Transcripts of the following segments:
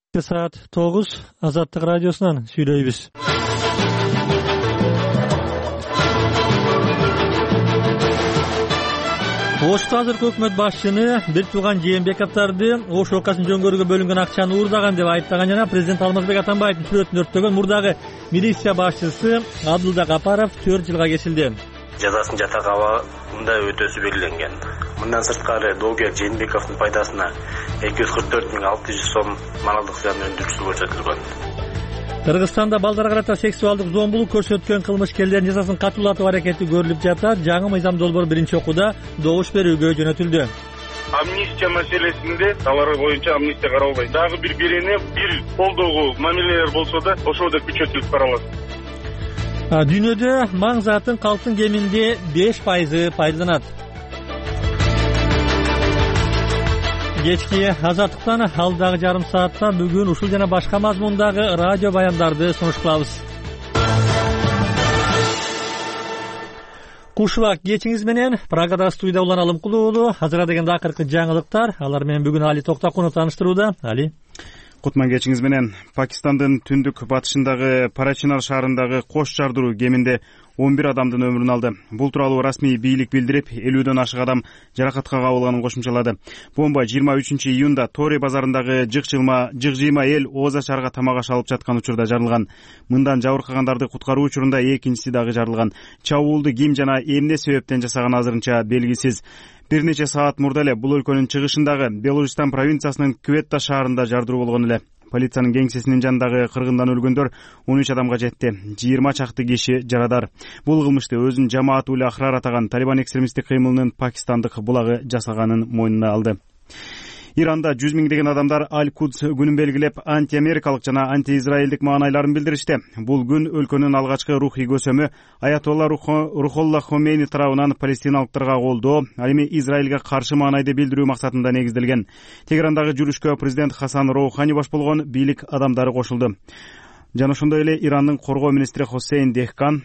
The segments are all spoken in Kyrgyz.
Saat 9 Azаттык радиосунан сүйлөйбүз. Ошто азыркы өкмөт башчыны бир тууган Жээнбековдорду Ош окасын жөнгөрүүгө бөлүнгөн акчаны уурдаган деп айыптаган жана президент Алмазбек Атамбаевдин сүрөтүн өрттөгөн мурдагы милиция башчысы Абдулда Капаров 4 жылга кесилди. Жазасын жатак абагында өтөсү белгиленген. Мындан сырткары доогер Жээнбековдун пайдасына 244.600 сом маалдык зыян өндүрүүчү көрсөтүлгөн. Кыргызстанда балдарга карата сексуалдык зомбулук көрсөткөн кылмышкерлердин жазасын катуулатуу аракети көрүлүп жатат. Жаңы мыйзам долбоор биринчи окууда добуш берүүгө жөнөтүлдү. Амнистия маселесинде алар боюнча амнистия каралбайт. Дагы бир берене бир колдоого мамилелер болсо да ошол да күчөтүлүп каралат. Дүйнөдө маң затын калкын кеминде 5% пайдаланат. Кечки Азаттыктан алдагы жарым саатта бүгүн ушул жана башка мазмундагы радио баяндарды сунуш кылабыз. Кушубак кечиңиз менен Прагада студияда Улан Алымкулуу уулу. Азыр дегенде акыркы жаңылыктар. Алар менен бүгүн Али Токтакунов тааныштырууда. Али. Кутман кечиңиз менен. Пакистандын түндүк батышындагы Парачинар шаарындагы кош жардыруу кеминде 11 адамдын өмүрүн алды. Бул тууралуу расмий бийлик билдирип, 50дөн ашык адам жаракатка кабылганын кошумчалады. Бомба 23-июнда Тори базарындагы жык-жыйма эл Оза шаарга тамак аш алып жаткан учурда жарылган. Мындан жабыркагандарды куткаруу учурунда экинчиси дагы жарылган. Чабуулду ким жана эмне себептен жасаганы азырынча белгисиз. Бир нече саат мурда эле бул өлкөнүн чыгышындагы Белужистан провинциясынын Кветта шаарында жардыруу болгон эле. Полициянын кеңсесинин жанындагы кыргындан өлгөндөр 13 адамга жетти. 20 чакты киши жарадар. Бул кылмышты өзүн жамаат улы ахрар атаган Талибан экстремисттик кыймылынын пакистандык булагы жасаганын мойнуна алды. Иранда 100 миңдеген адамдар Аль-Кудс күнүн белгилеп, анти-америкалык жана анти-израилдик маанайларын билдиришти. Бул күн өлкөнүн алгачкы рухий көсөмү Аятолла Рухолла Хомейни тарабынан палестиналыктарга колдоо, ал эми Израилге каршы маанайды билдирүү максатында негизделген. Тегерандагы жүрүшкө президент Хасан Роухани баш болгон бийлик адамдары кошулду. Жана ошондой эле Ирандын коргоо министри Хосейн Дехкан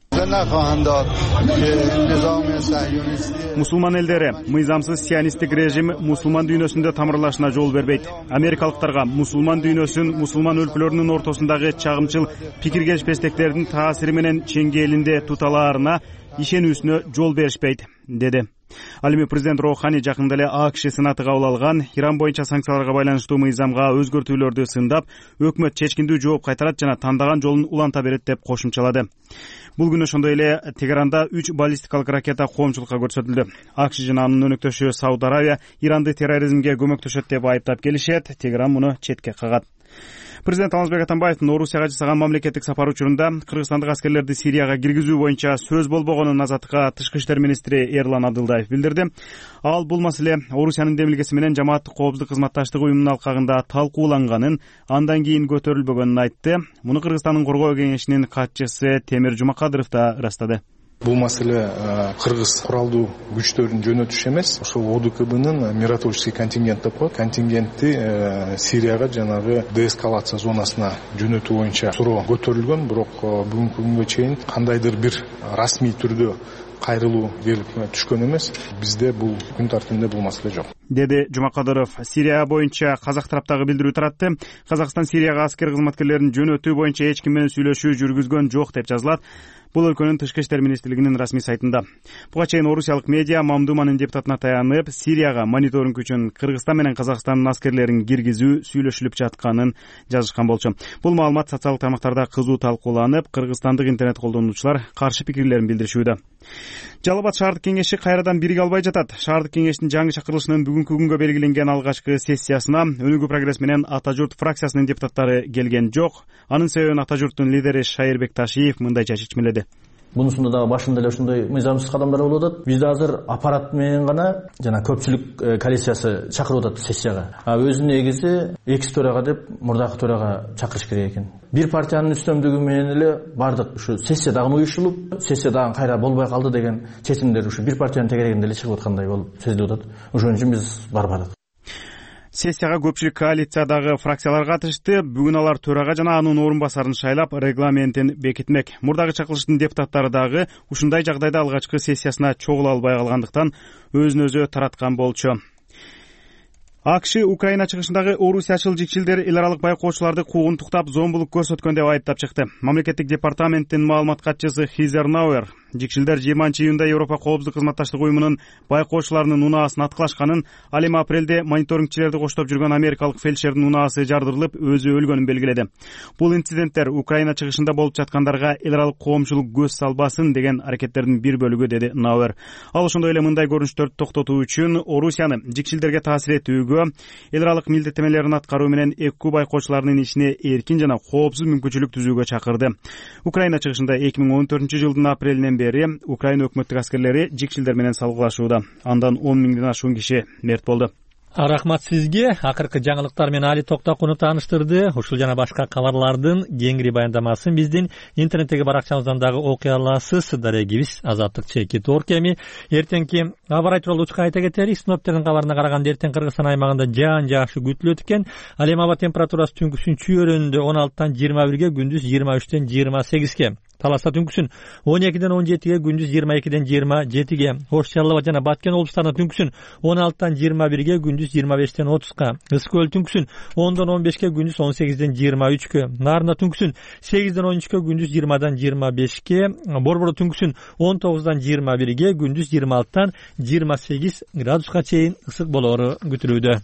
мусулман элдери мыйзамсыз сионисттик режим мусулман дүйнөсүндө тамырлашына жол бербейт. Америкалыктарга мусулман дүйнөсүн мусулман өлкөлөрүнүн ортосундагы чагымчыл пикир-кечпестиктердин таасири менен чеңгээлинде туталаарына ишенүүсүнө жол беришпейт, деди. Ал эми президент Роухани жакында эле АКШ сенаты кабыл алган Иран боюнча санкцияларга байланыштуу мыйзамга өзгөртүүлөрдү сындап, өкмөт чечкиндүү жооп кайтарат жана тандаган жолун уланта берет деп кошумчалады. Бул күнү ошондой эле Тегеранда 3 баллистикалык ракета коомчулукка көрсөтүлдү. АКШ жана анын өнөктөшү Сауд Аравия Иранды терроризмге көмөктөшөт деп айыптап келишет. Тегеран муну четке кагат. Президент Алмазбек Атамбаевдин Орусияга жасаган мамлекеттик сапары учурунда кыргызстандык аскерлерди Сирияга киргизүү боюнча сөз болбогонун Азаттыкка тышкы иштер министри Эрлан Абдылдаев билдирди. Ал бул маселе Орусиянын демилгеси менен жамааттык коопсуздук кызматташтыгы уюмунун алкагында талкууланганын, андан кийин көтөрүлбөгөнүн айтты. Муну Кыргызстандын коргоо кеңешинин катчысы Темир Жумакадыров да ырастады. Бул маселе кыргыз куралдуу күчтөрүнүн жөнөтүшү эмес, ошол ОДКБнын миротворческий контингент деп коет. Контингентти Сирияга жанагы деэскалация зонасына жөнөтүү боюнча суроо көтөрүлгөн, бирок бүгүнкү күнгө чейин кандайдыр бир расмий түрдө кайрылуу келип түшкөн эмес. Бизде бул күн тартибинде бул маселе жок, деди Жумакадыров. Сирия боюнча казак тараптагы билдирүү таратты. Казакстан Сирияга аскер кызматкерлерин жөнөтүү боюнча эч ким менен сүйлөшүү жүргүзгөн жок деп жазылат. Бул өлкөнүн тышкы иштер министрлигинин расмий сайтында. Буга чейин орусиялык медиа Мамдуманын депутатына таянып, Сирияга мониторинг үчүн Кыргызстан менен Казакстандын аскерлерин киргизүү сүйлөшүлүп жатканын жазышкан болчу. Бул маалымат социалдык тармактарда кызуу талкууланып, кыргызстандык интернет колдонуучулар каршы пикирлерин билдиришүүдө. Жалал Абад шаардык кеңеши кайрадан бириге албай жатат. Шаардык кеңештин жаңы чакырылышынын бүгүнкү күнгө белгиленген алгачкы сессиясына Өнүгүү прогресс менен Ата журт фракциясынын депутаттары келген жок. Анын себебин Ата журттун лидери Шайырбек Ташиев мындайча чечмеледи. Бунусунда дагы башында эле ушундай мыйзамсыз кадамдар болуп атат. Бизде азыр аппарат менен гана жана көпчүлүк коалициясы чакырып атат сессияга. Өзүнүн негизи экс төрага деп мурдагы төрага чакырыш керек экен. Бир партиянын үстөмдүгү менен эле бардык ушу сессия дагы уюшулуп, сессия дагы кайра болбой калды деген чечимдер ушу бир партиянын тегерегинде эле чыгып аткандай болуп сезилип атат. Ошон үчүн биз барбадык. Сессияга көпчүлүк коалициядагы фракциялар катышты. Бүгүн алар төрага жана анын орун басарын шайлап, регламентин бекитмек. Мурдагы чакырылыштын депутаттары дагы ушундай жагдайда алгачкы сессиясына чогула албай калгандыктан өзүн өзү тараткан болчу. АКШ Украина чыгышындагы орусиячыл жикчилдер эл аралык байкоочуларды куугунтуктап, зомбулук көрсөткөн деп айыптап чыкты. Мамлекеттик департаменттин маалымат катчысы Хизер Науэр жикчилдер 20-июнда Европа коопсуздук кызматташтык уюмунун байкоочуларынын унаасын аткылашканын, ал эми апрелде мониторингчилерди коштоп жүргөн америкалык фельдшердин унаасы жардырылып, өзү өлгөнүн белгиледи. Бул инциденттер Украина чыгышында болуп жаткандарга эл аралык коомчулук көз салбасын деген аракеттердин бир бөлүгү, деди Науэр. Ал ошондой эле мындай көрүнүштөрдү токтотуу үчүн Орусияны жикчилдерге таасир этүүгө, эл аралык милдеттемелерин аткаруу менен ЭКУ байкоочуларынын ишине эркин жана коопсуз мүмкүнчүлүк түзүүгө чакырды. Украина чыгышында 2014-жылдын апрелинен бери Украина өкмөттүк аскерлери жикчилдер менен салгылашууда. Андан 10 миңден ашуун киши мерт болду. Рахмат сизге. Акыркы жаңылыктар менен Али Токтокуну тааныштырды. Ушул жана башка кабарлардын кеңири баяндамасын биздин интернеттеги баракчабыздан дагы окуй аласыз. Дарегибиз Азаттык чекит оркеми. Эртеңки аба ырайы тууралуу учка айта кетелик. Синоптиктердин кабарына караганда эртең Кыргызстан аймагында жаан жаашы күтүлөт экен. Ал эми аба температурасы түнкүсүн чүйөрүндө 16-тан 21-ге, күндүз 23-тен 28-ге. Таласта түнкүсүн 12-ден 17-ге, күндүз 22-ден 27-ге. Ош, Чаллыба жана Баткен облустарында түнкүсүн 16-тан 21-ге, күндүз 25-ден 30-га. Ысык көл түнкүсүн 10-дан 15-ге, күндүз 18-ден 23-ге. Нарында түнкүсүн 8-ден 13-ге, күндүз 20-дан 25-ге. Борбордо түнкүсүн 19-дан 21-ге, күндүз 26-тан 28 градуска чейин ысык болоору күтүлүүдө.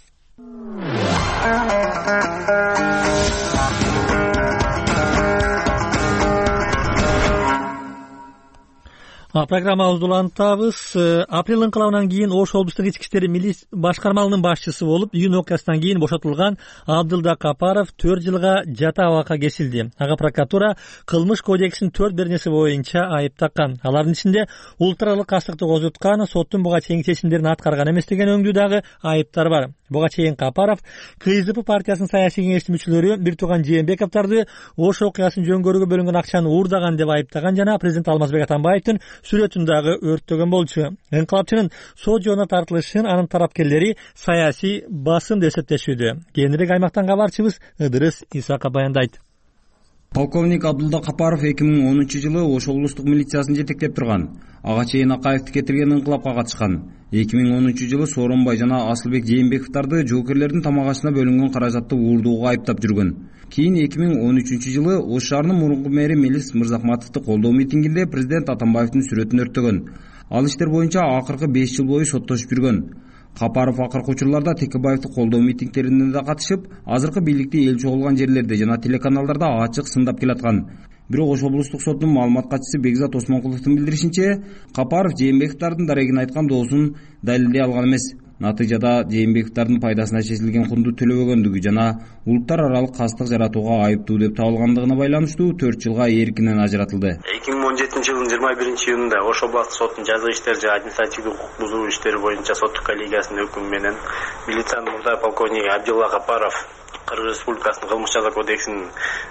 Программабызды улантабыз. Апрель ыңкылабынан кийин Ош облустук ички иштер милиция башкармалыгынын башчысы болуп, июнь окуясынан кийин бошотулган Абдылда Капаров 4 жылга жата абакка кесилди. Ага прокуратура кылмыш кодексинин 4 беренеси боюнча айып таккан. Алардын ичинде улуттаралык кастыкты козуткан, соттун буга чейинки чечимдерин аткарган эмес деген өңдүү дагы айыптар бар. Буга чейин Капаров КСДП партиясынын саясий кеңештин мүчөлөрү бир тууган Жээнбековдорду Ош окуясын жөнгөрүүгө бөлүнгөн акчаны уурдаган деп айыптаган жана президент Алмазбек Атамбаевдин сүрөтүн дагы өрттөгөн болчу. Инкылапчынын сот жоона тартылышын анын тарапкерлери саясий басым деп эсептешүүдө. Кийинирээк аймактан кабарчыбыз Ыдырыс Исаков баяндайт. Полковник Абдылда Капаров 2010-жылы Ош облустук милициясын жетектеп турган. Ага чейин Акаевди кетирген ыңкылапка катышкан. 2013-жылы Сооронбай жана Асылбек Жээнбековдорду жоокерлердин тамак ашына бөлүнгөн каражатты уурдууга айыптап жүргөн. Кийин 2013-жылы Ош шаарынын мурунку мэри Мелис Мырзахматовду колдоо митингинде президент Атамбаевдин сүрөтүн өрттөгөн. Ал иштер боюнча акыркы 5 жыл бою соттошуп жүргөн. Капаров акыркы учурларда Текебаевди колдоо митингтерине да катышып, азыркы бийликти эл чогулган жерлерде жана телеканалдарда ачык сындап келаткан. Бирок Ош облустук соттун маалымат катчысы Бекзат Осмонкуловдун билдиришинче, Капаров Жээнбековдордун дарегин айткан доосун далилдей алган эмес. Натыйжада Жээнбековдордун пайдасына чечилген кунду төлөбөгөндүгү жана улуттар аралык кастык жаратууга айыптуу деп табылгандыгына байланыштуу 4 жылга эркинен ажыратылды. 2017-жылдын 21-июнунда Ош областык соттун жаза иштер жана административдик укук бузуу иштери боюнча соттук коллегиясынын өкүмү менен милициянын мурдагы полковниги Абдилла Капаров Кыргыз Республикасынын кылмыш жаза кодексинин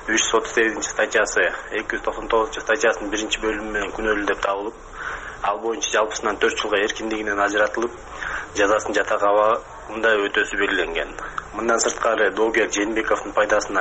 338-статьясы 299-статьясынын 1-бөлүмү менен күнөөлүү деп табылып, ал боюнча жалпысынан 4 жылга эркиндигинен ажыратылып, жазасын жата абагында өтөөсү белгиленген. Мындан сырткары доогер Жээнбековдун пайдасына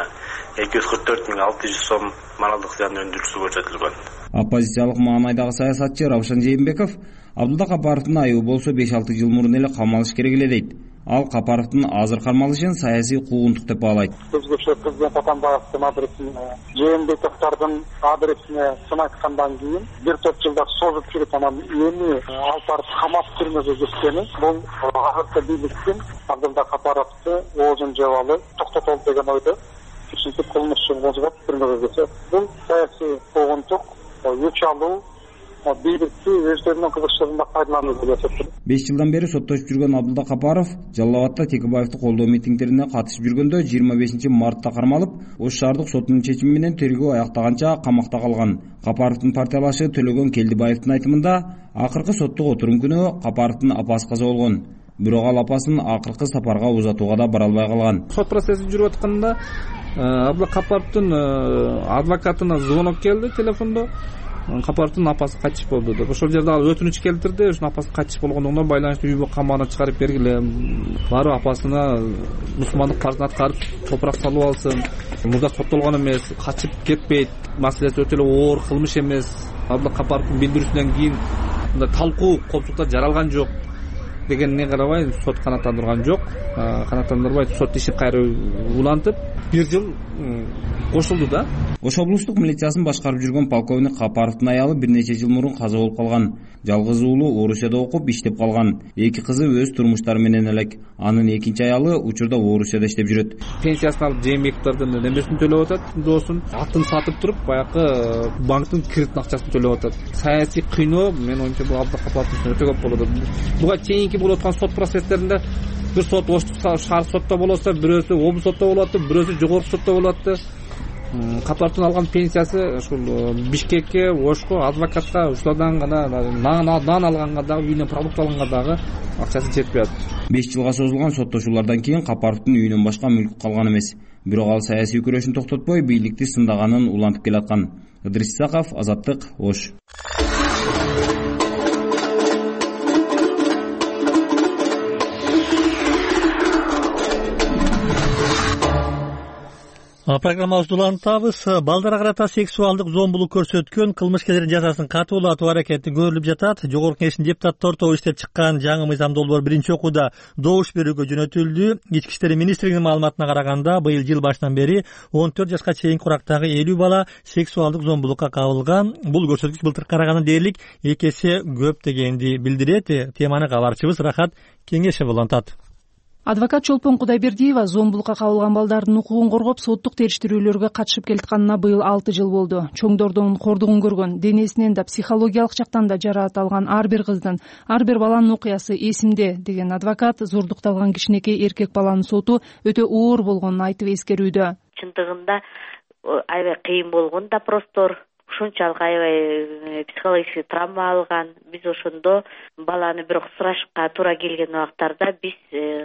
244.600 сом моралдык зыян өндүрүүсү көрсөтүлгөн. Оппозициялык маанайдагы саясатчы Равшан Жээнбеков Абдылда Капаровдун айыбы болсо 5-6 жыл мурун эле камалыш керек эле дейт. Ал Капаровдун азыр кармалышын саясий куугунтук деп баалайт. Өзгөчө президент Атамбаевдин адресине, Жээнбековдордун адресине сын айткандан кийин 1-4 жылда созуп жүрүп анан эми алпар камап түрмөгө кеткени бул азыркы бийликтин Абдылда Капаровду оозун жабалы токтотолду деген ойдо кичинтип кылмышчы козгоп түрмөгө кетет. Бул саясий куугунтук, өч алуу бийликти өздөрүнүн кызыкчылыгында пайдалануу деп эсептейт. 5 жылдан бери соттошуп жүргөн Абдылда Капаров Жалал Абадта Текебаевди колдоо митингтерине катышып жүргөндө 25-мартта кармалып, Ош шаардык сотунун чечими менен тергөө аяктаганча камакта калган. Капаровдун партиялашы Төлөгөн Келдибаевдин айтымында, акыркы соттук отурум күнү Капаровдун апасы каза болгон. Бирок ал апасын акыркы сапарга узатууга да бара албай калган. Сот процесси жүрүп атканда Абдылда Капаровдун адвокатына звонок келди телефондо. Капаровдун апасы кайтыш болду деп. Ошол жерде ал өтүнүч келтирди. Ошонун апасы кайтыш болгондугуна байланыштуу үй камагына чыгарып бергиле. Барып апасына мусулмандык парызын аткарып топурак салып алсын. Мурда соттолгон эмес, качып кетпейт. Маселеси өтө эле оор кылмыш эмес. Абдылда Капаровдун билдирүүсүнөн кийин мындай талкуу коопсуздуктар жаралган жок. дегенине карабай сот канааттандырган жок. Канааттандырбай сот ишин кайра улантып 1 жыл кошулду да. Ош облустук милициясын башкарып жүргөн полковник Капаровдун аялы бир нече жыл мурун каза болуп калган. Жалгыз уулу Орусияда окуп иштеп калган. 2 кызы өз турмуштары менен элек. Анын экинчи аялы учурда Орусияда иштеп жүрөт. Пенсиясын алып Жээнбековдордун немесин төлөп атат, доосун атын сатып туруп баягы банктын кредит акчасын төлөп атат. Саясий кыйноо мен оюмча бул Абдыкапаровдун өтө көп болот. Буга чейинки болуп аткан сот процесстеринде бир сот Оштук шаар сотто болсо, бирөөсү облус сотто болот, бирөөсү жогорку сотто болот. Капаровдун алган пенсиясы ушул Бишкекке, Ошко, адвокатка ушулардан гана нан алганга дагы, үйүнөн продукт алганга дагы акчасы жетпей атат. 5 жылга созулган соттошуулардан кийин Капаровдун үйүнөн башка мүлк калган эмес. Бирок ал саясий күрөшүн токтотпой, бийликти сындаганын улантып келаткан. Ыдрис Исаков, Азаттык, Ош. Программабызды улантабыз. Балдарга карата сексуалдык зомбулук көрсөткөн кылмышкерлердин жазасын катуулатуу аракети көрүлүп жатат. Жогорку Кеңештин депутаттары тобу иштеп чыккан жаңы мыйзам долбоор биринчи окууда добуш берүүгө жөнөтүлдү. Ички иштер министрлигинин маалыматына караганда, быйыл жыл башынан бери 14 жашка чейинки курактагы 50 бала сексуалдык зомбулукка кабылган. Бул көрсөткүч былтыркы караганда дээрлик 2 эсе көп дегенди билдирет. Теманы кабарчыбыз Рахат Кеңешев улантат. Адвокат Чолпон Кудайбердиева зомбулукка кабылган балдардын укугун коргоп, соттук териштирүүлөргө катышып келатканына быйыл 6 жыл болду. Чоңдордун кордугун көргөн, денесинен да психологиялык жактан да жараат алган ар бир кыздын, ар бир баланын окуясы эсимде деген адвокат зордукталган кичинекей эркек баланын соту өтө оор болгонун айтып эскерүүдө. Чындыгында аябай кыйын болгон да простор. Ушунчалык аябай психологический травма алган. Биз ошондо баланы бирок сурашка туура келген убактарда биз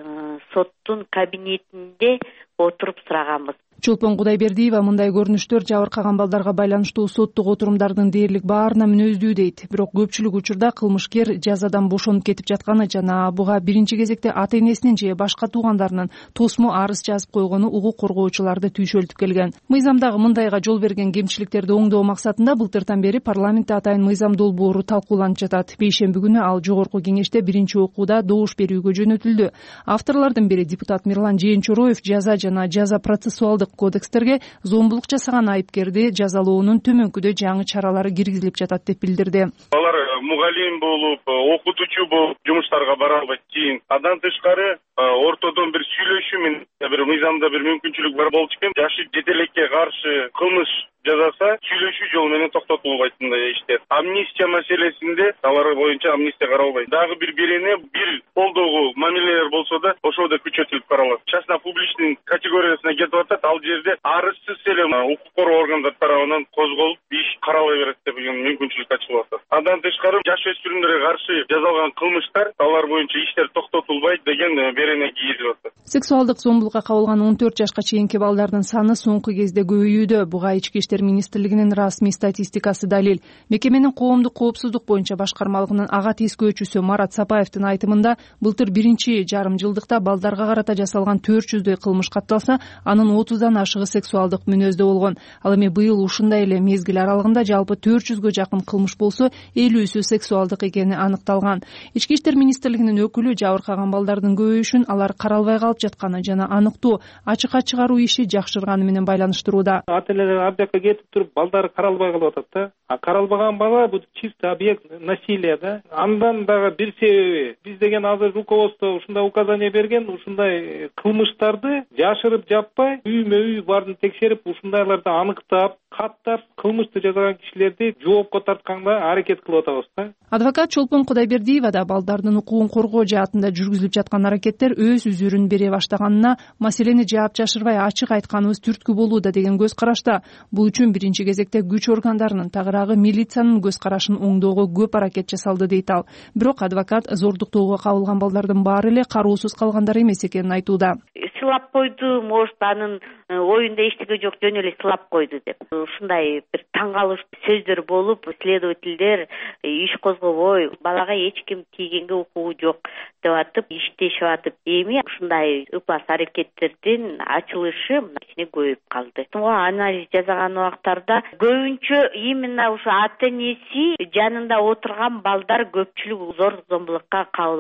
соттун кабинетинде отуруп сураганбыз. Чолпон Кудайбердиева мындай көрүнүштөр жабыркаган балдарга байланыштуу соттук отурумдардын дээрлик баарына мүнөздүү дейт. Бирок көпчүлүк учурда кылмышкер жазадан бошонуп кетип жатканы жана буга биринчи кезекте ата-энесинин же башка туугандарынын тосмо арыз жазып койгону укук коргоочуларды түйшөлтүп келген. Мыйзамдагы мындайга жол берген кемчиликтерди оңдоо максатында былтыртан бери парламентте атайын мыйзам долбоору талкууланып жатат. Бейшемби күнү ал жогорку кеңеште биринчи окууда добуш берүүгө жөнөтүлдү. Авторлордун бири депутат Мирлан Жээнчороев жаза жана жаза процессуалдык кодекстерге зомбулук жасаган айыпкерди жазалоонун төмөнкүдөй жаңы чаралары киргизилип жатат деп билдирди. Алар мугалим болуп, окутуучу болуп жумуштарга бара албайт. Кийин андан тышкары ортодон бир сүйлөшүү менен бир мыйзамда бир мүмкүнчүлүк бар болчу экен. Жашы жетелекке каршы кылмыш жазаса сүйлөшүү жолу менен токтотулбайт мындай иштер. Амнистия маселесинде алар боюнча амнистия каралбайт. Дагы бир берене бир колдогу мамилелер болсо да ошол да күчөтүлүп каралат. Частно публичный категориясына кетип атат. Ал жерде арызсыз эле укук коргоо органдар тарабынан козголуп иш карала берет деген мүмкүнчүлүк ачылып атат. Андан тышкары жаш өспүрүмдөргө каршы жасалган кылмыштар алар боюнча иштер токтотулбайт деген берене кийилип атат. Сексуалдык зомбулукка кабылган 14 жашка чейинки балдардын саны соңку кезде көбөйүүдө. Буга Ички иштер министрлигинин расмий статистикасы далил. Мекеменин коомдук коопсуздук боюнча башкармалыгынын ага тескөөчүсү Марат Сапаевдин айтымында, былтыр биринчи жарым жылдыкта балдарга карата жасалган 400дөй кылмыш катталса, анын 30дан ашыгы сексуалдык мүнөздө болгон. Ал эми быйыл ушундай эле мезгил аралыгында жалпы 400гө жакын кылмыш болсо, 50сү сексуалдык экени аныкталган. Ички иштер министрлигинин өкүлү жабыркаган балдардын көбөйүшүн алар каралбай калып жатканы жана аныктоо, ачыкка чыгаруу иши жакшырганы менен байланыштырууда. Ата-энелер абжакка кетип туруп балдары каралбай калып атат да. Каралбаган бала бул чисто объект насилия да. Андан дагы бир себеби биз деген азыр руководство ушундай указание берген, ушундай кылмыштарды жашырып жаппай, үймө үй барын текшерип, ушундайларды аныктап, каттап, кылмышты жасаган кишилерди жоопко тартканга аракет кылып атабыз да. Адвокат Чолпон Кудайбердиева да балдардын укугун коргоо жаатында жүргүзүлүп жаткан аракеттер өз үзүрүн бере баштаганына, маселени жаап жашырбай ачык айтканыбыз түрткү болууда деген көз карашта. Бул үчүн биринчи кезекте күч органдарынын, тагыраагы милициянын көз карашын оңдоого көп аракет жасалды дейт ал. Бирок адвокат зордуктоого кабылган балдардын баары эле кароосуз калгандар эмес экенин айтууда. Сылап койду, может, анын оюнда эчтеке жок, жөн эле сылап койду деп. Ушундай бир таң калыштуу сөздөр болуп, следовательдер иш козгобой, балага эч ким тийгенге укугу жок деп атып, иштешип атып, эми ушундай ыпас аракеттердин ачылышы кичине көбөйүп калды. Анализ жасаган убактарда көбүнчө именно ушу ата-энеси жанында отурган балдар көпчүлүк зор зомбулукка кабыл алып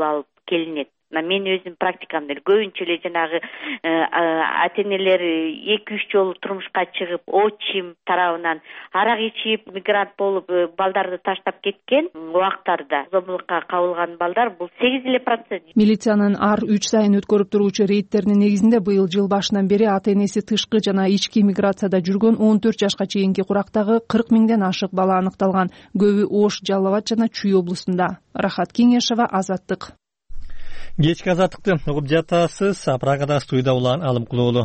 келинет. Мен өзүм практикамда көбүнчө эле жанагы ата энелер 2-3 жолу турмушка чыгып, отчим тарабынан арак ичип, мигрант болуп балдарды таштап кеткен убактарда зомбулукка кабылган балдар бул 8%. Милициянын ар 3 сайын өткөрүп туруучу рейдтеринин негизинде быйыл жыл башынан бери ата энеси тышкы жана ички миграцияда жүргөн 14 жашка чейинки курактагы 40 миңден ашык бала аныкталган. Көбү Ош, Жалал Абад жана Чүй облустунда. Рахат Кеңешова, Азаттык. Кечки азаттыкты угуп жатасыз. Прагада студияда Улан Алымкулуулу.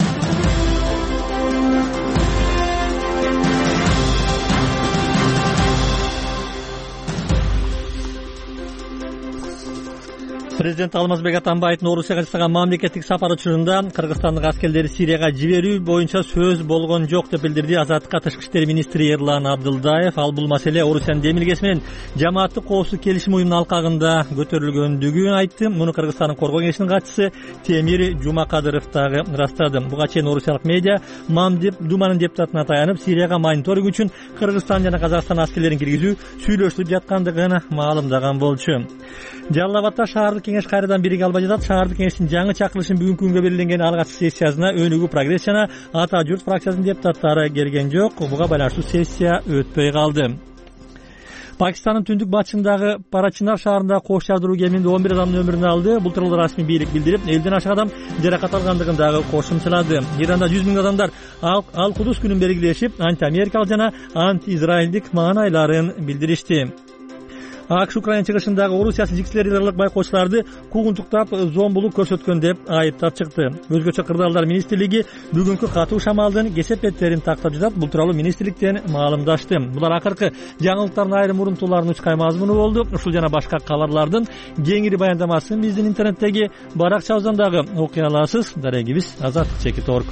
Президент Алмазбек Атамбаевдин Орусияга жасаган мамлекеттик сапары учурунда Кыргызстандык аскерлерди Сирияга жиберүү боюнча сөз болгон жок деп билдирди Азаттыкка Тышкы иштер министри Эрлан Абдылдаев. Ал бул маселе Орусиянын демилгеси менен жамааттык коопсуздук келишим уюмунун алкагында көтөрүлгөндүгүн айтты. Муну Кыргызстандын коргоо кеңешинин катчысы Темир Жумакадыров дагы ырастады. Буга чейин орусиялык медиа Думанын депутатына таянып, Сирияга мониторинг үчүн Кыргызстан жана Казакстан аскерлерин киргизүү сүйлөшүлүп жаткандыгын маалымдаган болчу. Жалал Абадда шаардык кеңеш кайрадан бириге албай жатат. Шаардык кеңештин жаңы чакырылышын бүгүнкү күнгө белгиленген алгачкы сессиясына Өнүгүү прогресс жана Ата журт фракциясынын депутаттары келген жок. Буга байланыштуу сессия өтпөй калды. Пакистандын түндүк батышындагы Парачинар шаарындагы кош жардыруу кеминде 11 адамдын өмүрүн алды. Бул тууралуу расмий бийлик билдирип, 50ден ашык адам жаракат алгандыгын дагы кошумчалады. Иранда 100 миң адамдар Ал-Кудус күнүн белгилешип, анти-америкалык жана анти-израилдик маанайларын билдиришти. АКШ Украина чыгышындагы Орусия саясий лидерлик байкоочуларды куугунтуктап, зомбулук көрсөткөн деп айыптап чыкты. Өзгөчө Кырдаалдар министрлиги бүгүнкү катуу шамалдын кесепеттерин тактап жатат. Бул тууралуу министрликтен маалымдашты. Булар акыркы жаңылыктардын айрым урунтууларынын учкай мазмуну болду. Ушул жана башка кабарлардын кеңири баяндамасын биздин интернеттеги баракчабыздан дагы окуй аласыз. Дарегибиз Азаттык.org.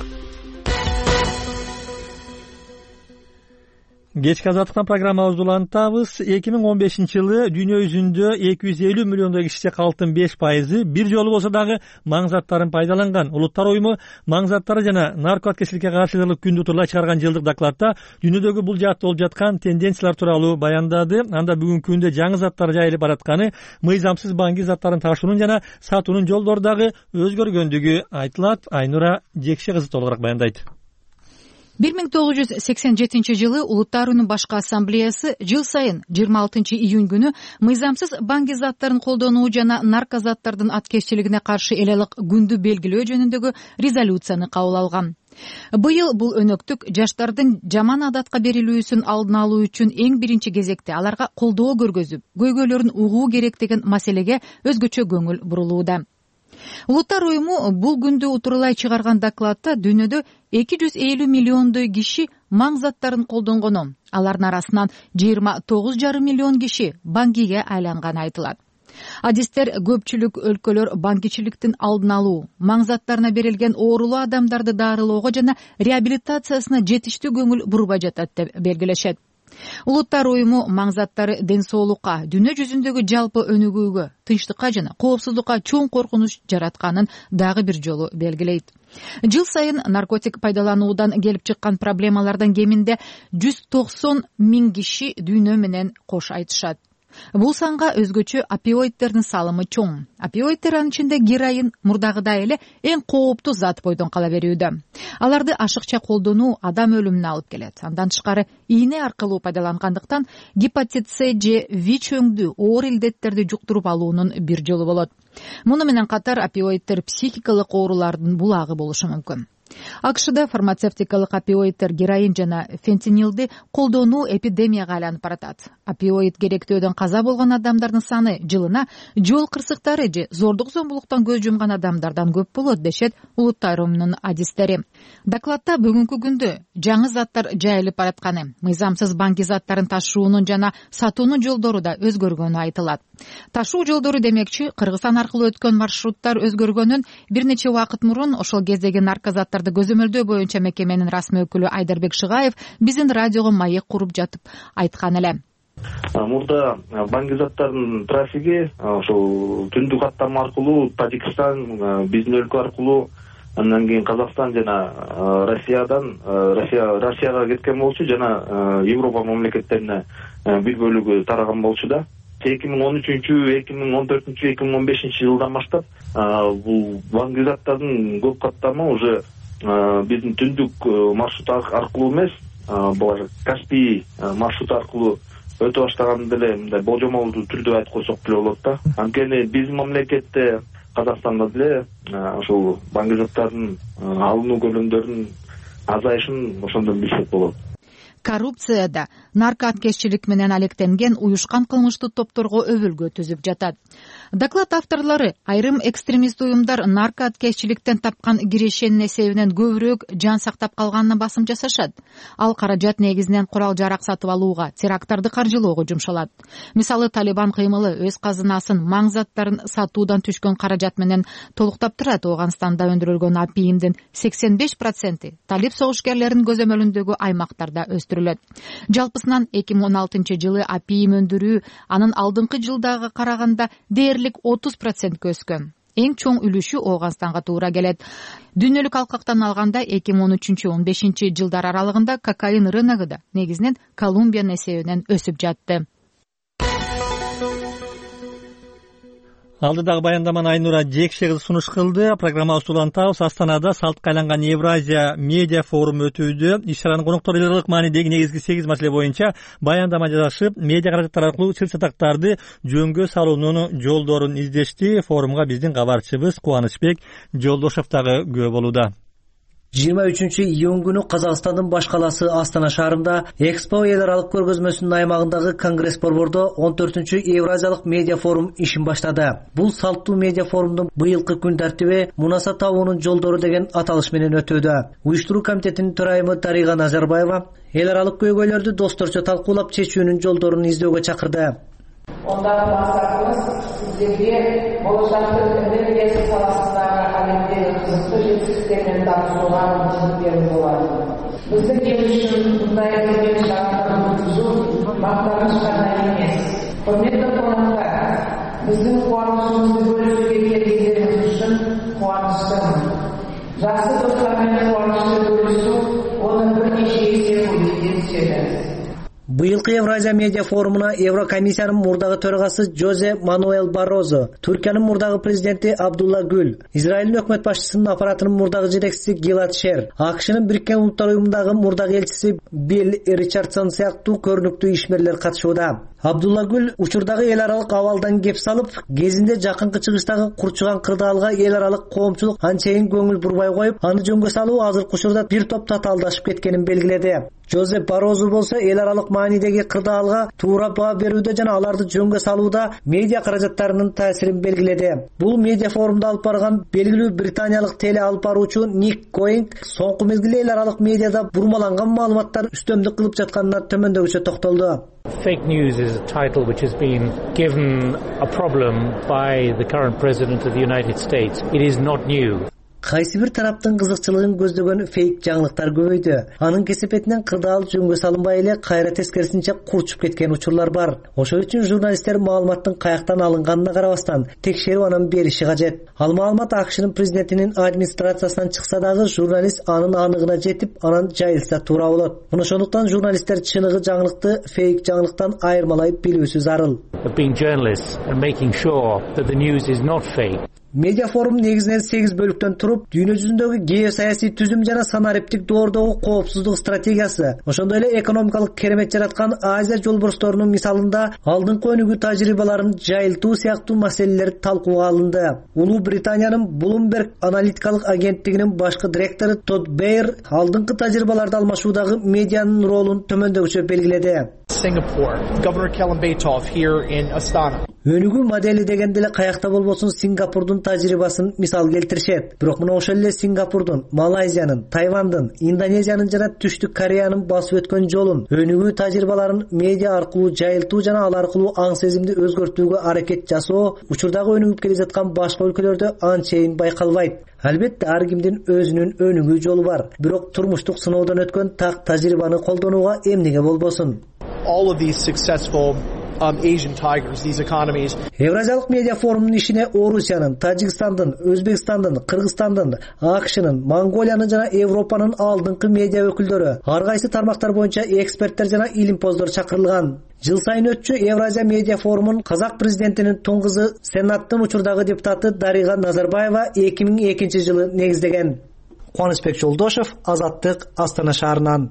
Кечки азаттыктан программабызды улантабыз. 2015-жылы дүйнө жүзүндө 250 миллиондой киши калктын 5% бир жолу болсо дагы маң заттарын пайдаланган. Улуттар уюму маң заттары жана наркотикечиликке каршы күндү турулай чыгарган жылдык докладта дүйнөдөгү бул жаатта болуп жаткан тенденциялар тууралуу баяндады. Анда бүгүнкү күндө жаңы заттар жайылып баратканы, мыйзамсыз баңги заттарын ташуунун жана сатуунун жолдору дагы өзгөргөндүгү айтылат. Айнура Жекше кызы толугураак баяндайт. 1987 жылы Улуттар уюмунун башкы ассамблеясы жыл сайын 26 июнь күнү мыйзамсыз баңги заттарын колдонуу жана наркозаттардын аткезчилигине каршы эл алык күндү белгилөө жөнүндөгү резолюцияны кабыл алган. Быйыл бул өнөктүк жаштардын жаман адатка берилүүсүн алдын алуу үчүн эң биринчи кезекте аларга колдоо көргөзүп, көйгөйлөрүн угуу керек деген маселеге өзгөчө көңүл бурулууда. Улуттар уюму бул күндү утурулай чыгарган докладта дүйнөдө 250 миллиондой киши маң заттарын колдонгону, алардын арасынан 29,5 миллион киши баңгиге айланганы айтылат. Адистер көпчүлүк өлкөлөр баңгичиликтин алдын алуу, маң заттарына берилген оорулуу адамдарды дарылоого жана реабилитациясына жетиштүү көңүл бурбай жатат деп белгилешет. Улуттар уюму маң заттары ден соолукка, дүйнө жүзүндөгү жалпы өнүгүүгө, тынчтыкка жана коопсуздукка чоң коркунуч жаратканын дагы бир жолу белгилейт. Жыл сайын наркотик пайдалануудан келип чыккан проблемалардан кеминде 190 миң киши дүйнө менен кош айтышат. Бул санга өзгөчө опиоидтердин салымы чоң. Опиоидтер анын ичинде героин мурдагыдай эле эң кооптуу зат бойдон кала берүүдө. Аларды ашыкча колдонуу адам өлүмүнө алып келет. Андан тышкары ийне аркылуу пайдалангандыктан гепатит С же ВИЧ өңдүү оор илдеттерди жуктуруп алуунун бир жолу болот. Муну менен катар опиоидтер психикалык оорулардын булагы болушу мүмкүн. АКШда фармацевтикалык опиоидтер героин жана фентанилди колдонуу эпидемияга айланып баратат. Опиоид керектөөдөн каза болгон адамдардын саны жылына жол кырсыктары же зордук зомбулуктан көз жумган адамдардан көп болот дешет Улуттар уюмунун адистери. Докладта бүгүнкү күндө жаңы заттар жайылып баратканы, мыйзамсыз баңги заттарын ташуунун жана сатуунун жолдору да өзгөргөнү айтылат. Ташуу жолдору демекчи, Кыргызстан аркылуу өткөн маршруттар өзгөргөнүн бир нече убакыт мурун ошол кездеги наркозаттарды көзөмөлдөө боюнча мекеменин расмий өкүлү Айдарбек Шыгаев биздин радиого маек куруп жатып айткан эле. Мурда баңги заттардын трафиги ошол түндүк каттам аркылуу Тажикстан, биздин өлкө аркылуу, андан кийин Казакстан жана Россияга кеткен болчу жана Европа мамлекеттерине бир бөлүгү тараган болчу да. 2013 2014 2015 жылдан баштап бул вангизаттардын көп каттамы уже биздин түндүк маршрут аркылуу эмес, булар Каспий маршруту аркылуу өтө баштаган деле мындай болжомолдуу түрдө айтып койсок деле болот да. Анткени биздин мамлекетте, Казакстанда деле ошол вангизаттардын алынуу көлөмдөрүнүн азайышын ошондон билсек болот. Коррупцияда наркоаткезчилик менен алектенген уюшкан кылмыштуу топторго өбөлгө түзүп жатат. Доклад авторлору айрым экстремист уюмдар наркоаткезчиликтен тапкан кирешенин эсебинен көбүрөөк жан сактап калганына басым жасашат. Ал каражат негизинен курал жарак сатып алууга, теракттарды каржылоого жумшалат. Мисалы, Талибан кыймылы өз казынасын маң заттарын сатуудан түшкөн каражат менен толуктап турат. Ооганстанда өндүрүлгөн апийимдин 85% талиб согушкерлеринин көзөмөлүндөгү аймактарда өстүрүлөт. Жалпысынан 2016 жылы апийим өндүрүү анын алдыңкы жылдагы караганда дээрлик 30% өскөн. Эң чоң үлүшү Ооганстанга туура келет. Дүйнөлүк алкактан алганда 2013-15 жылдар аралыгында кокаин рыногу да негизинен Колумбиянын эсебинен өсүп жатты. Алдыдагы баяндаманы Айнура Жекше кызы сунуш кылды. Программабызды улантабыз. Астанада салтка айланган Евразия медиа форуму өтүүдө. Иш-чаранын коноктору эл аралык маанидеги негизги 8 маселе боюнча баяндама жасашып, медиа каражаттар аркылуу чыр-чатактарды жөнгө салуунун жолдорун издешти. Форумга биздин кабарчыбыз Кубанычбек Жолдошев дагы күбө болууда. 23-июнь күнү Казакстандын баш каласы Астана шаарында Экспо эл аралык көргөзмөсүнүн аймагындагы Конгресс борбордо 14-Евразиялык медиа форум ишин баштады. Бул салттуу медиа форумдун быйылкы күн тартиби мунаса табуунун жолдору деген аталыш менен өтүүдө. Уюштуруу комитетинин төрайымы Тарига Назарбаева эл аралык көйгөйлөрдү досторчо талкуулап чечүүнүн жолдорун издөөгө чакырды. Ondan maksatımız sizlerle bolacaklı enerjisi sallasındaki aletlerin kısıtlı жетістіктермен tanıştırma мүмкіндіктерін болады. Біздің ел үшін бұндай үлкен шарттарды өткізу мақтаныш қана емес. Құрметті қонақтар, біздің қуанышымызды бөлісуге келгендеріңіз үшін қуаныштымын. Жақсы достармен қуанышты бөлісу оны бірнеше есе көбейте түседі. Быйылкы Евразия медиа форумуна Еврокомиссиянын мурдагы төрагасы Жозе Мануэл Баррозо, Түркиянын мурдагы президенти Абдулла Гүл, Израилдин өкмөт башчысынын аппаратынын мурдагы жетекчиси Гилад Шер, АКШнын Бириккен Улуттар уюмундагы мурдагы элчиси Билл Ричардсон сыяктуу көрүнүктүү ишмерлер катышууда. Абдулла Гүл учурдагы эл аралык абалдан кеп салып, кезинде жакынкы чыгыштагы курчуган кырдаалга эл аралык коомчулук анчейин көңүл бурбай коюп, аны жөнгө салуу азыркы учурда бир топ татаалдашып кеткенин белгиледи. Жозеп Барозу болсо эл аралык маанидеги кырдаалга туура баа берүүдө жана аларды жөнгө салууда медиа каражаттарынын таасирин белгиледи. Бул медиа форумда алып барган белгилүү британиялык теле алып баруучу Ник Коинг соңку мезгилде эл аралык медиада бурмаланган маалыматтар үстөмдүк кылып жатканына төмөндөгүчө токтолду. Fake news is a title which has been given a problem by the current president of the United States. It is not new. Кайсы бир тараптын кызыкчылыгын көздөгөн фейк жаңылыктар көбөйдү. Анын кесепетинен кырдаал жөнгө салынбай эле кайра тескерисинче курчуп кеткен учурлар бар. Ошол үчүн журналисттер маалыматтын каяктан алынганына карабастан текшерип анан бериши кажет. Ал маалымат АКШнын президентинин администрациясынан чыкса дагы журналист анын аныгына жетип, анан жайылса туура болот. Ошондуктан журналисттер чыныгы жаңылыкты фейк жаңылыктан айырмалай билүүсү зарыл. Being journalists and making sure that the news is not fake. Медиа форум негизинен 8 бөлүктөн туруп, дүйнө жүзүндөгү геосаясий түзүм жана санариптик доордогу коопсуздук стратегиясы, ошондой эле экономикалык керемет жараткан Азия жолборсторунун мисалында алдыңкы өнүгүү тажрыйбаларын жайылтуу сыяктуу маселелер талкууга алынды. Улуу Британиянын Bloomberg аналитикалык агенттигинин башкы директору Тодд Бейер алдыңкы тажрыйбаларды алмашуудагы медианын ролун төмөндөгүчө белгиледи. Singapore, Governor Kelambetov here in Astana. Өнүгүү модели дегенде эле каякта болбосун Сингапурдун тажрыйбасын мисал келтиришет. Бирок мына ошол эле Сингапурдун, Малайзиянын, Тайвандын, Индонезиянын жана Түштүк Кореянын басып өткөн жолун, өнүгүү тажрыйбаларын медиа аркылуу жайылтуу жана ал аркылуу аң сезимди өзгөртүүгө аракет жасоо учурдагы өнүгүп келе жаткан башка өлкөлөрдө анчейин байкалбайт. Албетте ар кимдин өзүнүн өнүгүү жолу бар. Бирок турмуштук сыноодон өткөн так тажрыйбаны колдонууга эмнеге болбосун? All of these successful Asian tigers, these economies. Евразиялык медиа форумунун ишине Орусиянын, Тажикстандын, Өзбекстандын, Кыргызстандын, АКШнын, Монголиянын жана Европанын алдыңкы медиа өкүлдөрү, ар кайсы тармактар боюнча эксперттер жана илимпоздор чакырылган. Жыл сайын өтчү Евразия медиа форумун казак президентинин туң кызы, Сенаттын учурдагы депутаты Дарига Назарбаева 2002 жылы негиздеген. Кубанычбек Жолдошев, Азаттык, Астана шаарынан.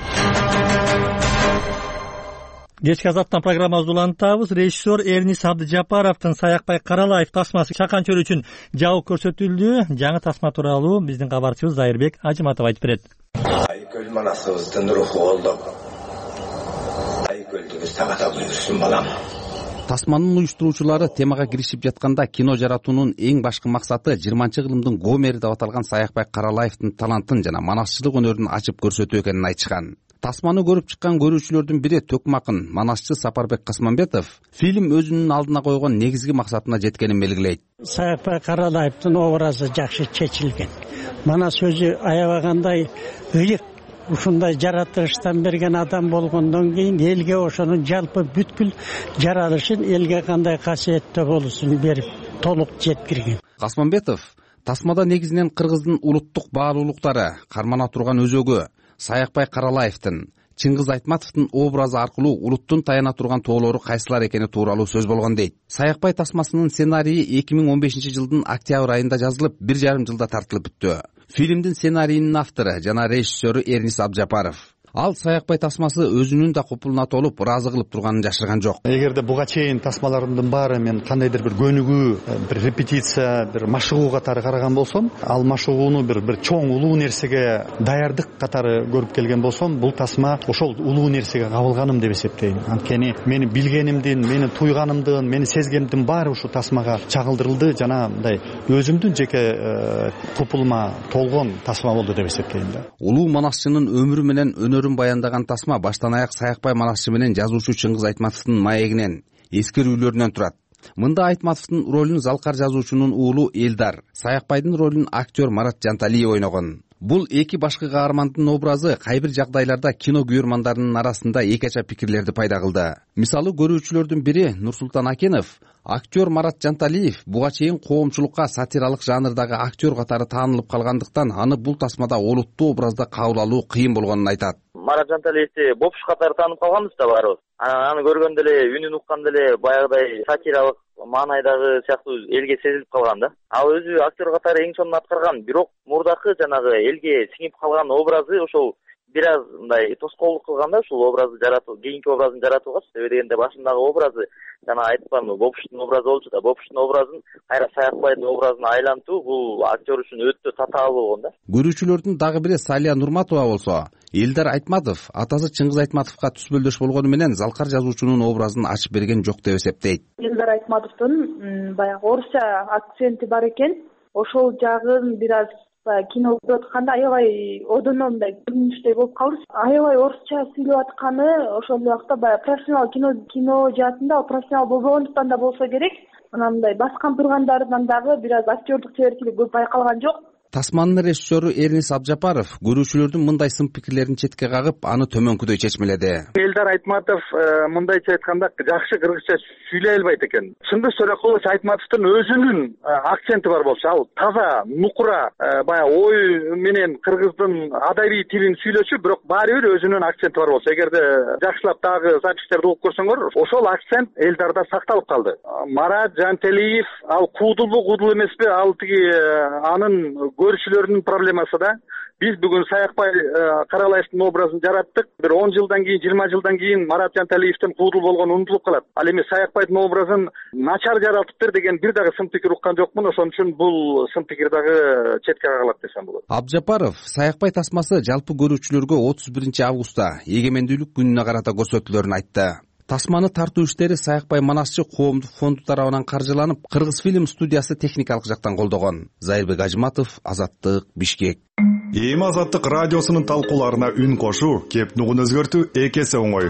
Кечки Азаттан программабызды улантабыз. Режиссер Эрнис Абдыжапаровдун Саякбай Каралаев тасмасы Чакан чөлү үчүн жабык көрсөтүлдү. Жаңы тасма тууралуу биздин кабарчыбыз Зайырбек Ажыматов айтып берет. Айкөл манасыбыздын руху колдоп, айкөлдүбүз тагата буйрусун балам. Тасманын уюштуруучулары темага киришип жатканда кино жаратуунун эң башкы максаты 20-кылымдын Гомери деп аталган Саякбай Каралаевдин талантын жана манасчылык өнөрүн ачып көрсөтүү экенин айтышкан. Тасманы көрүп чыккан көрүүчүлөрдүн бири Төкмакын манасчы Сапарбек Касманбетов фильм өзүнүн алдына койгон негизги максатына жеткенин белгилейт. Саякбай Каралаевдин образы жакшы чечилген. Манас өзү аябагандай ыйык, ушундай жаратылыштан берген адам болгондон кийин элге ошонун жалпы бүткүл жаралышын элге кандай касиеттүү болуусун берип толук жеткирген. Касманбетов тасмада негизинен кыргыздын улуттук баалуулуктары, кармана турган өзөгү Саякбай Каралаевдин, Чыңгыз Айтматовдун образы аркылуу улуттун таяна турган тоолору кайсылар экени тууралуу сөз болгон дейт. Саякбай тасмасынын сценарийи 2015 жылдын октябрь айында жазылып, 1,5 жылда тартылып бүттү. Фильмдин сценарийинин автору жана режиссеру Эрнис Абдыжапаров. Ал Саякбай тасмасы өзүнүн да купулуна толуп, ыраазы кылып турганын жашырган жок. Эгерде буга чейин тасмаларымдын баары мен кандайдыр бир көнүгүү, бир репетиция, бир машыгуу катары караган болсом, ал машыгууну бир чоң улуу нерсеге даярдык катары көрүп келген болсом, бул тасма ошол улуу нерсеге кабылганым деп эсептейм. Анткени менин билгенимдин, менин туйганымдын, менин сезгемдин баары ушу тасмага чагылдырылды жана мындай өзүмдүн жеке купулума толгон тасма болду деп эсептейм да. Улуу манасчынын өмүрү менен баяндаган тасма баштан аяк Саякбай манасчы менен жазуучу Чыңгыз Айтматовдун маегинен, эскерүүлөрүнөн турат. Мында Айтматовдун ролун залкар жазуучунун уулу Элдар, Саякбайдын ролун актер Марат Жанталиев ойногон. Бул эки башкы каармандын образы кай бир жагдайларда кино көрөрмандарынын арасында экеча пикирлерди пайда кылды. Мисалы, көрүүчүлөрдүн бири Нурсултан Акенов актер Марат Жанталиев буга чейин коомчулукка сатиралык жанрдагы актер катары таанылып калгандыктан аны бул тасмада олуттуу образда кабыл алуу кыйын болгонун айтат. Марат Жанталиевди бопуш катары таанып калганбыз да баарыбыз. Аны көргөндө эле, үнүн укканда эле баягыдай сатиралык маанайдагы сыяктуу элге сезилип калган да. Ал өзү актер катары эң чоң аткарган, бирок мурдакы жанагы элге сиңип калган образы ошол бир аз мындай тоскоолдук кылган да, ушул образды жаратуу, кийинки образын жаратууга. Себеби дегенде башындагы образы жана айтпаймынбы, бопуштун образы болчу да, бопуштун образын кайра Саякбайдын образына айлантуу бул актер үчүн өтө татаал болгон да. Көрүүчүлөрдүн дагы бири Салия Нурматова болсо, Элдар Айтматов атасы Чыңгыз Айтматовго түспөлдөш болгону менен залкар жазуучунун образын ачып берген жок деп эсептейт. Элдар Айтматовдун баягы орусча акценти бар экен. Ошол жагын бир аз кино көрүп атканда аябай одоно мындай көрүнүштөй болуп калды. Аябай орусча сүйлөп атканы ошол убакта баягы профессионал кино жаатында профессионал болбогондуктан да болсо керек. Анан мындай баскан тургандарынан дагы бир аз актердук чеберчилиги көп байкалган жок. Тасманын режиссеру Эрнис Абдыжапаров көрүүчүлөрдүн мындай сын пикирлерин четке кагып, аны төмөнкүдөй чечмеледи. Элдар Айтматов мындайча айтканда жакшы кыргызча сүйлөй албайт экен. Чындык сөйлөп Айтматовдун өзүнүн акценти бар болчу, ал таза, нукура, баягы ой менен кыргыздын адабий тилин сүйлөчү, бирок баары бир өзүнүн акценти бар болчу. Эгерде жакшылап дагы записьтерди угуп көрсөңөр, ошол акцент Элдарда сакталып калды. Марат Жанталиев ал куудул эмеспи, ал тиги анын көрүүчүлөрдүн проблемасы да. Биз бүгүн Саякбай Каралаевдин образын жараттык. Бир 10 жылдан кийин, 20 жылдан кийин Марат Жанталиевдин куудул болгону унутулуп калат. Ал эми Саякбайдын образын начар жаратыптыр деген бир дагы сын пикир уккан жокмун. Ошон үчүн бул сын пикир дагы четке кагылат десем болот. Абдыжапаров Саякбай тасмасы жалпы көрүүчүлөргө 31 августта эгемендүүлүк күнүнө карата көрсөтүлөрүн айтты. Тасманы тартуу иштери Саякбай манасчы коомдук фонду тарабынан каржыланып, Кыргыз фильм студиясы техникалык жактан колдогон. Зайырбек Ажыматов, Азаттык, Бишкек. Эми Азаттык радиосунун талкууларына үн кошуу, кеп нугун өзгөртүү экесе оңой.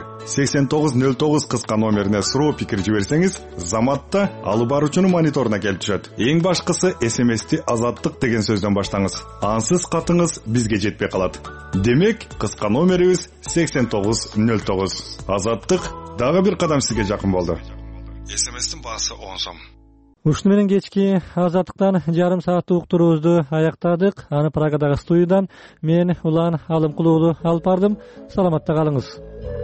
8909 кыска номерине суроо пикир жиберсеңиз, заматта алып баруучунун мониторуна келип түшөт. Эң башкысы SMS-ти Азаттык деген сөздөн баштаңыз. Ансыз катыңыз бизге жетпей калат. Демек, кыска номерибиз 8909. Азаттык дагы бир кадам сизге жакын болду. СМСтин баасы 10 сом. Ушуну менен кечки Азаттыктан жарым сааттык уктуруубузду аяктадык. Аны Прагадагы студиядан мен Улан Алымкулуу алып бардым. Саламатта калыңыз.